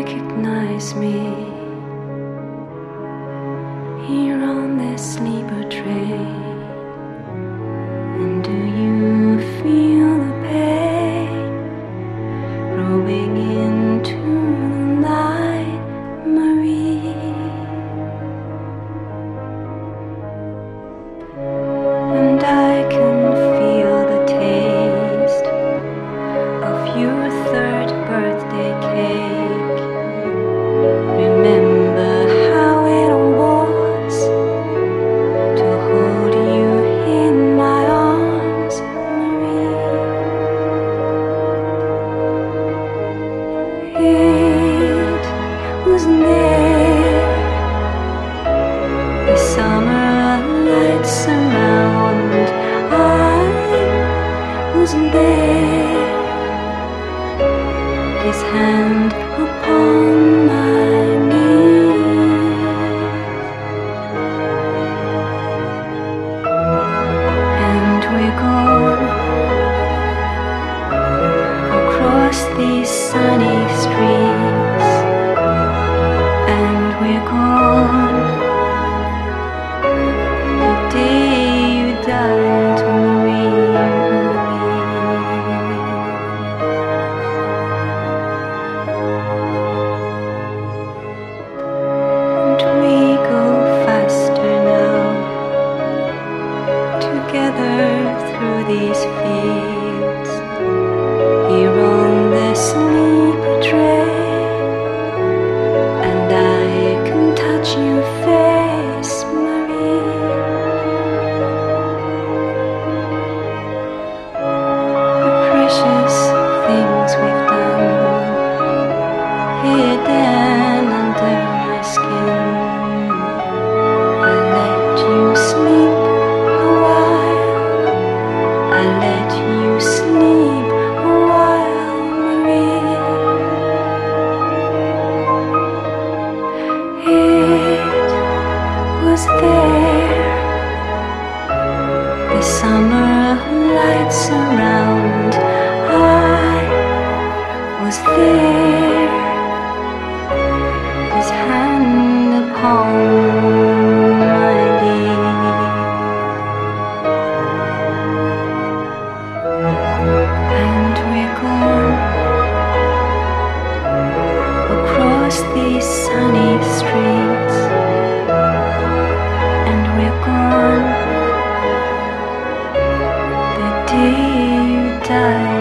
recognize me here on this sleeper train? And do you feel the pain growing into the night, Marie? And I can feel the taste of your third birthday cake. Remember how it was to hold you in my arms, Marie. It was there, the summer lights around. I was there, his hand upon my knee, and we're gone across these sunny streets, and we're gone the day you died, Marie, and we go faster now, together through these fields, here on this sleeper train, and I can touch your face, Marie. The precious things we've done, hidden under my skin. I let you sleep a while, I let you sleep a while, Marie. It was there, the summer lights around. I was there, his hand upon my knee, and we're gone across these sunny streets, and we're gone the day you died.